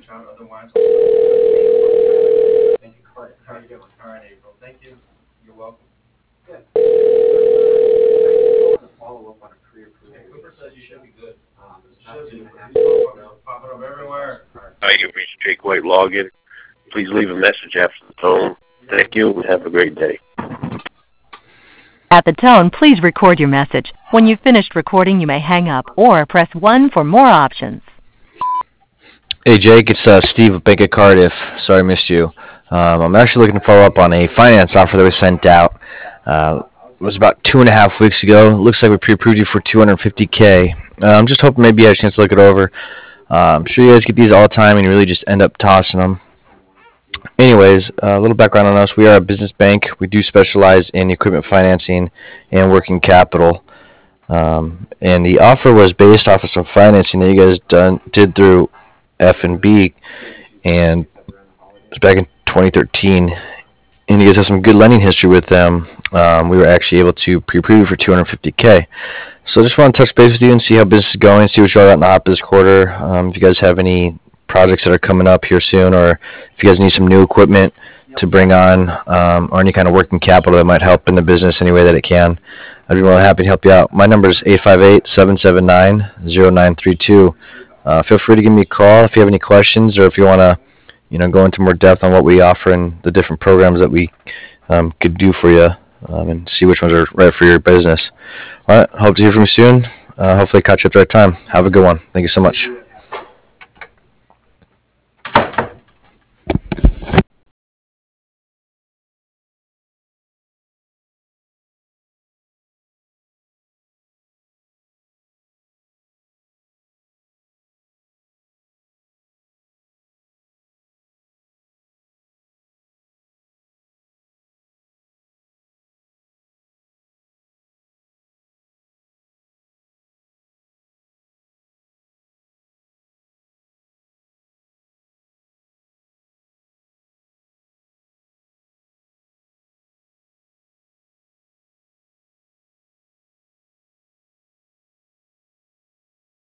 Otherwise, how you doing? All right, April. Thank you. You're welcome. Good. Follow up on a pre-approval. Cooper says you should be good. Popping up everywhere. Hi, you've reached Jake White Login. Please leave a message after the tone. Thank you and have a great day. At the tone, please record your message. When you've finished recording, you may hang up or press 1 for more options. Hey Jake, it's Steve at Bank of Cardiff. Sorry I missed you. I'm actually looking to follow up on a finance offer that was sent out. It was about 2.5 weeks ago. It looks like we pre-approved you for $250K. I'm just hoping maybe you had a chance to look it over. I'm sure you guys get these all the time and you really just end up tossing them. Anyways, a little background on us. We are a business bank. We do specialize in equipment financing and working capital. And the offer was based off of some financing that you guys did through F&B, and it was back in 2013. And you guys have some good lending history with them. We were actually able to pre-approve you for $250K. So I just want to touch base with you and see how business is going, see what you all got in the op this quarter. If you guys have any projects that are coming up here soon, or if you guys need some new equipment to bring on, or any kind of working capital that might help in the business any way that it can, I'd be more than happy to help you out. My number is 858-779-0932. Feel free to give me a call if you have any questions, or if you want to go into more depth on what we offer and the different programs that we could do for you, and see which ones are right for your business. All right, hope to hear from you soon. Hopefully catch you at the right time. Have a good one. Thank you so much.